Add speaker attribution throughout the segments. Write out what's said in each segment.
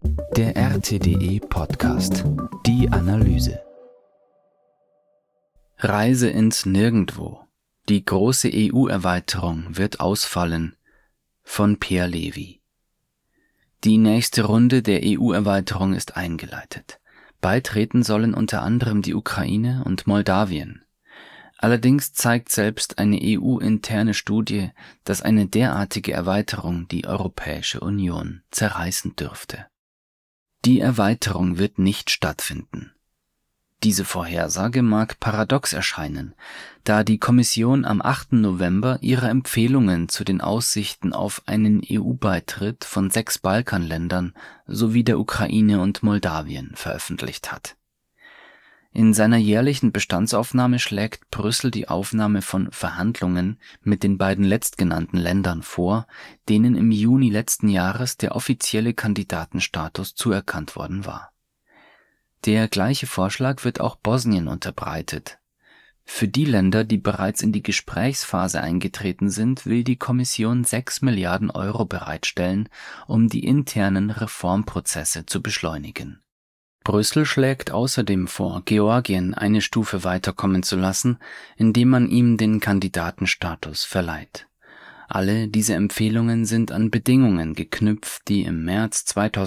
Speaker 1: Der RTDE Podcast. Die Analyse. Reise ins Nirgendwo. Die große EU-Erweiterung wird ausfallen. Von Peer Levy. Die nächste Runde der EU-Erweiterung ist eingeleitet. Beitreten sollen unter anderem die Ukraine und Moldawien. Allerdings zeigt selbst eine EU-interne Studie, dass eine derartige Erweiterung die Europäische Union zerreißen dürfte. Die Erweiterung wird nicht stattfinden. Diese Vorhersage mag paradox erscheinen, da die Kommission am 8. November ihre Empfehlungen zu den Aussichten auf einen EU-Beitritt von 6 Balkanländern sowie der Ukraine und Moldawien veröffentlicht hat. In seiner jährlichen Bestandsaufnahme schlägt Brüssel die Aufnahme von Verhandlungen mit den beiden letztgenannten Ländern vor, denen im Juni letzten Jahres der offizielle Kandidatenstatus zuerkannt worden war. Der gleiche Vorschlag wird auch Bosnien unterbreitet. Für die Länder, die bereits in die Gesprächsphase eingetreten sind, will die Kommission 6 Milliarden Euro bereitstellen, um die internen Reformprozesse zu beschleunigen. Brüssel schlägt außerdem vor, Georgien eine Stufe weiterkommen zu lassen, indem man ihm den Kandidatenstatus verleiht. Alle diese Empfehlungen sind an Bedingungen geknüpft, die im März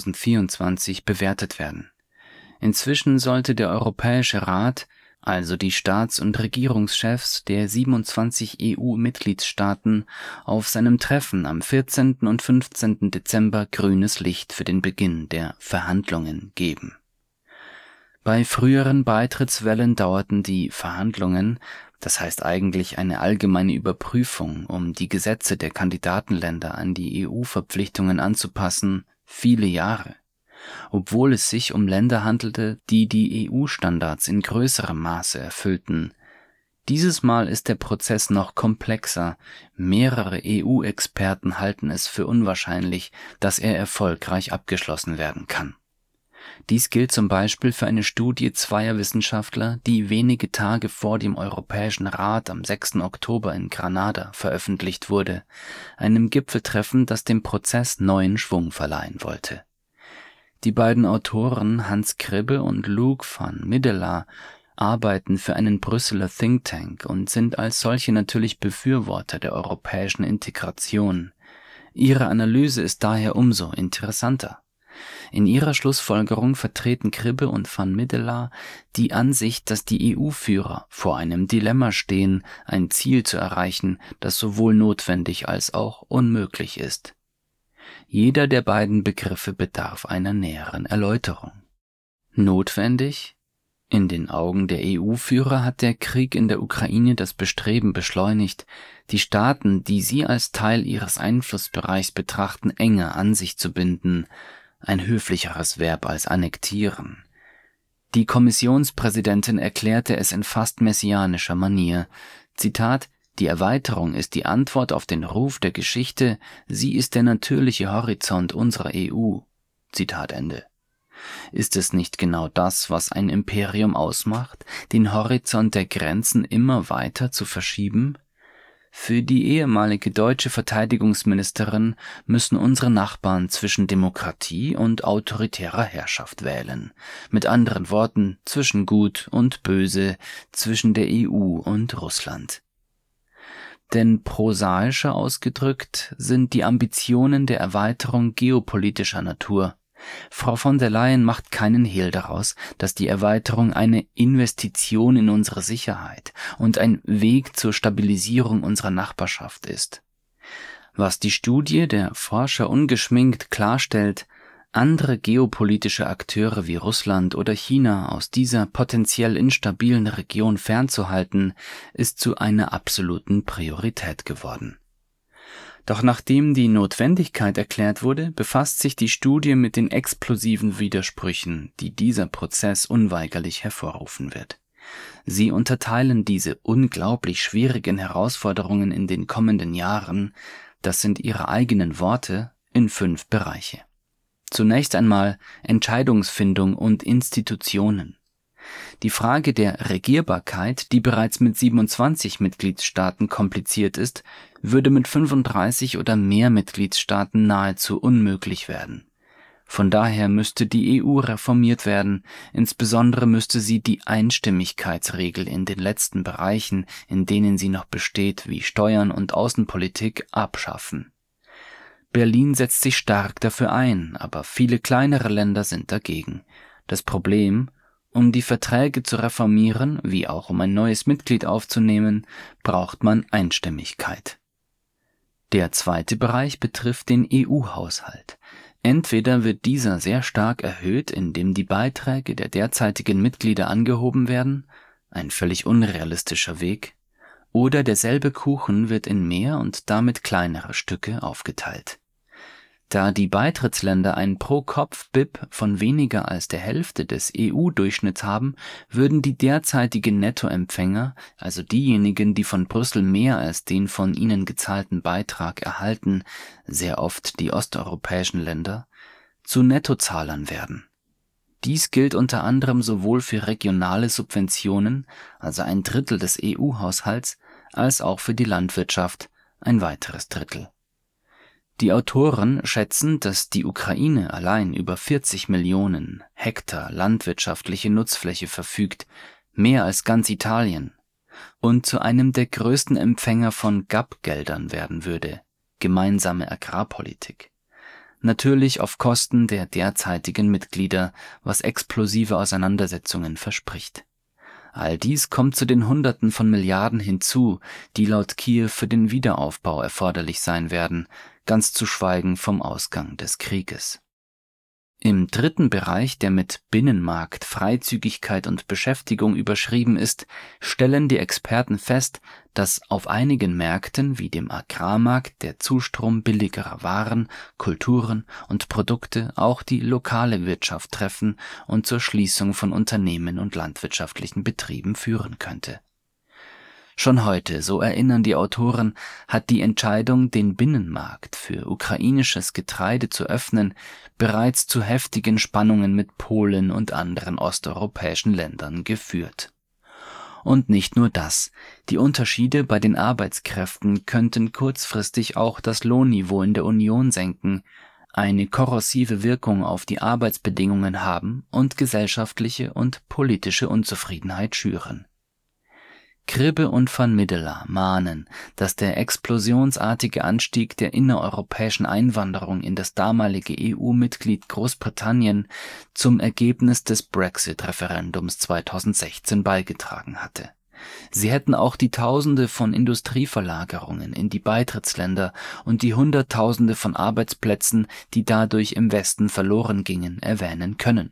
Speaker 1: 2024 bewertet werden. Inzwischen sollte der Europäische Rat, also die Staats- und Regierungschefs der 27 EU-Mitgliedstaaten, auf seinem Treffen am 14. und 15. Dezember grünes Licht für den Beginn der Verhandlungen geben. Bei früheren Beitrittswellen dauerten die Verhandlungen, das heißt eigentlich eine allgemeine Überprüfung, um die Gesetze der Kandidatenländer an die EU-Verpflichtungen anzupassen, viele Jahre. Obwohl es sich um Länder handelte, die die EU-Standards in größerem Maße erfüllten. Dieses Mal ist der Prozess noch komplexer. Mehrere EU-Experten halten es für unwahrscheinlich, dass er erfolgreich abgeschlossen werden kann. Dies gilt zum Beispiel für eine Studie zweier Wissenschaftler, die wenige Tage vor dem Europäischen Rat am 6. Oktober in Granada veröffentlicht wurde, einem Gipfeltreffen, das dem Prozess neuen Schwung verleihen wollte. Die beiden Autoren Hans Kribbe und Luc van Middelaar arbeiten für einen Brüsseler Think Tank und sind als solche natürlich Befürworter der europäischen Integration. Ihre Analyse ist daher umso interessanter. In ihrer Schlussfolgerung vertreten Kribbe und van Middelaar die Ansicht, dass die EU-Führer vor einem Dilemma stehen, ein Ziel zu erreichen, das sowohl notwendig als auch unmöglich ist. Jeder der beiden Begriffe bedarf einer näheren Erläuterung. Notwendig? In den Augen der EU-Führer hat der Krieg in der Ukraine das Bestreben beschleunigt, die Staaten, die sie als Teil ihres Einflussbereichs betrachten, enger an sich zu binden, ein höflicheres Verb als annektieren. Die Kommissionspräsidentin erklärte es in fast messianischer Manier, Zitat: Die Erweiterung ist die Antwort auf den Ruf der Geschichte, sie ist der natürliche Horizont unserer EU. Zitat Ende. Ist es nicht genau das, was ein Imperium ausmacht, den Horizont der Grenzen immer weiter zu verschieben? Für die ehemalige deutsche Verteidigungsministerin müssen unsere Nachbarn zwischen Demokratie und autoritärer Herrschaft wählen. Mit anderen Worten, zwischen Gut und Böse, zwischen der EU und Russland. Denn prosaischer ausgedrückt sind die Ambitionen der Erweiterung geopolitischer Natur. Frau von der Leyen macht keinen Hehl daraus, dass die Erweiterung eine Investition in unsere Sicherheit und ein Weg zur Stabilisierung unserer Nachbarschaft ist. Was die Studie der Forscher ungeschminkt klarstellt, andere geopolitische Akteure wie Russland oder China aus dieser potenziell instabilen Region fernzuhalten, ist zu einer absoluten Priorität geworden. Doch nachdem die Notwendigkeit erklärt wurde, befasst sich die Studie mit den explosiven Widersprüchen, die dieser Prozess unweigerlich hervorrufen wird. Sie unterteilen diese unglaublich schwierigen Herausforderungen in den kommenden Jahren, das sind ihre eigenen Worte, in 5 Bereiche. Zunächst einmal Entscheidungsfindung und Institutionen. Die Frage der Regierbarkeit, die bereits mit 27 Mitgliedstaaten kompliziert ist, würde mit 35 oder mehr Mitgliedstaaten nahezu unmöglich werden. Von daher müsste die EU reformiert werden, insbesondere müsste sie die Einstimmigkeitsregel in den letzten Bereichen, in denen sie noch besteht, wie Steuern und Außenpolitik, abschaffen. Berlin setzt sich stark dafür ein, aber viele kleinere Länder sind dagegen. Das Problem: Um die Verträge zu reformieren, wie auch um ein neues Mitglied aufzunehmen, braucht man Einstimmigkeit. Der zweite Bereich betrifft den EU-Haushalt. Entweder wird dieser sehr stark erhöht, indem die Beiträge der derzeitigen Mitglieder angehoben werden, ein völlig unrealistischer Weg, oder derselbe Kuchen wird in mehr und damit kleinere Stücke aufgeteilt. Da die Beitrittsländer ein Pro-Kopf-BIP von weniger als der Hälfte des EU-Durchschnitts haben, würden die derzeitigen Nettoempfänger, also diejenigen, die von Brüssel mehr als den von ihnen gezahlten Beitrag erhalten, sehr oft die osteuropäischen Länder, zu Nettozahlern werden. Dies gilt unter anderem sowohl für regionale Subventionen, also ein Drittel des EU-Haushalts, als auch für die Landwirtschaft, ein weiteres Drittel. Die Autoren schätzen, dass die Ukraine allein über 40 Millionen Hektar landwirtschaftliche Nutzfläche verfügt, mehr als ganz Italien, und zu einem der größten Empfänger von GAP-Geldern werden würde, gemeinsame Agrarpolitik. Natürlich auf Kosten der derzeitigen Mitglieder, was explosive Auseinandersetzungen verspricht. All dies kommt zu den Hunderten von Milliarden hinzu, die laut Kiew für den Wiederaufbau erforderlich sein werden, ganz zu schweigen vom Ausgang des Krieges. Im dritten Bereich, der mit Binnenmarkt, Freizügigkeit und Beschäftigung überschrieben ist, stellen die Experten fest, dass auf einigen Märkten wie dem Agrarmarkt der Zustrom billigerer Waren, Kulturen und Produkte auch die lokale Wirtschaft treffen und zur Schließung von Unternehmen und landwirtschaftlichen Betrieben führen könnte. Schon heute, so erinnern die Autoren, hat die Entscheidung, den Binnenmarkt für ukrainisches Getreide zu öffnen, bereits zu heftigen Spannungen mit Polen und anderen osteuropäischen Ländern geführt. Und nicht nur das, die Unterschiede bei den Arbeitskräften könnten kurzfristig auch das Lohnniveau in der Union senken, eine korrosive Wirkung auf die Arbeitsbedingungen haben und gesellschaftliche und politische Unzufriedenheit schüren. Kribbe und van Middelaar mahnen, dass der explosionsartige Anstieg der innereuropäischen Einwanderung in das damalige EU-Mitglied Großbritannien zum Ergebnis des Brexit-Referendums 2016 beigetragen hatte. Sie hätten auch die Tausende von Industrieverlagerungen in die Beitrittsländer und die Hunderttausende von Arbeitsplätzen, die dadurch im Westen verloren gingen, erwähnen können.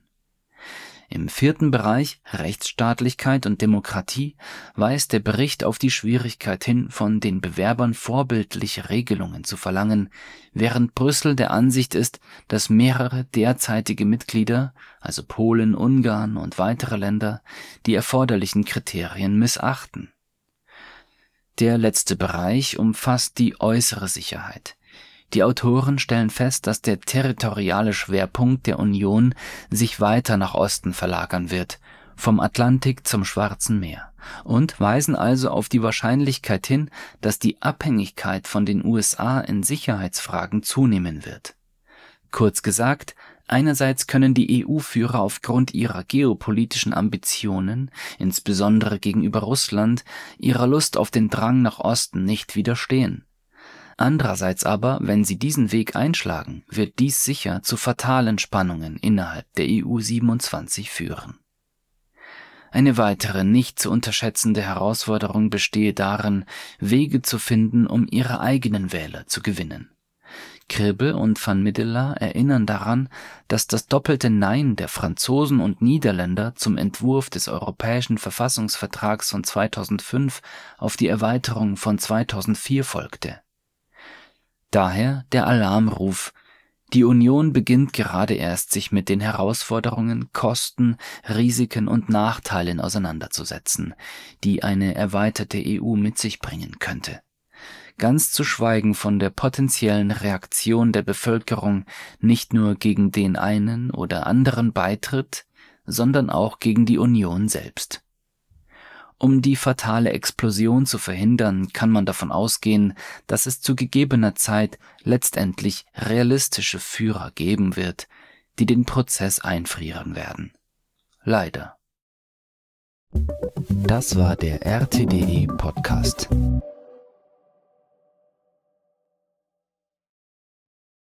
Speaker 1: Im vierten Bereich, Rechtsstaatlichkeit und Demokratie, weist der Bericht auf die Schwierigkeit hin, von den Bewerbern vorbildliche Regelungen zu verlangen, während Brüssel der Ansicht ist, dass mehrere derzeitige Mitglieder, also Polen, Ungarn und weitere Länder, die erforderlichen Kriterien missachten. Der letzte Bereich umfasst die äußere Sicherheit. Die Autoren stellen fest, dass der territoriale Schwerpunkt der Union sich weiter nach Osten verlagern wird, vom Atlantik zum Schwarzen Meer, und weisen also auf die Wahrscheinlichkeit hin, dass die Abhängigkeit von den USA in Sicherheitsfragen zunehmen wird. Kurz gesagt, einerseits können die EU-Führer aufgrund ihrer geopolitischen Ambitionen, insbesondere gegenüber Russland, ihrer Lust auf den Drang nach Osten nicht widerstehen. Andererseits aber, wenn sie diesen Weg einschlagen, wird dies sicher zu fatalen Spannungen innerhalb der EU 27 führen. Eine weitere nicht zu unterschätzende Herausforderung bestehe darin, Wege zu finden, um ihre eigenen Wähler zu gewinnen. Kribbe und van Middelaar erinnern daran, dass das doppelte Nein der Franzosen und Niederländer zum Entwurf des Europäischen Verfassungsvertrags von 2005 auf die Erweiterung von 2004 folgte. Daher der Alarmruf: Die Union beginnt gerade erst, sich mit den Herausforderungen, Kosten, Risiken und Nachteilen auseinanderzusetzen, die eine erweiterte EU mit sich bringen könnte. Ganz zu schweigen von der potenziellen Reaktion der Bevölkerung nicht nur gegen den einen oder anderen Beitritt, sondern auch gegen die Union selbst. Um die fatale Explosion zu verhindern, kann man davon ausgehen, dass es zu gegebener Zeit letztendlich realistische Führer geben wird, die den Prozess einfrieren werden. Leider. Das war der RTDE Podcast.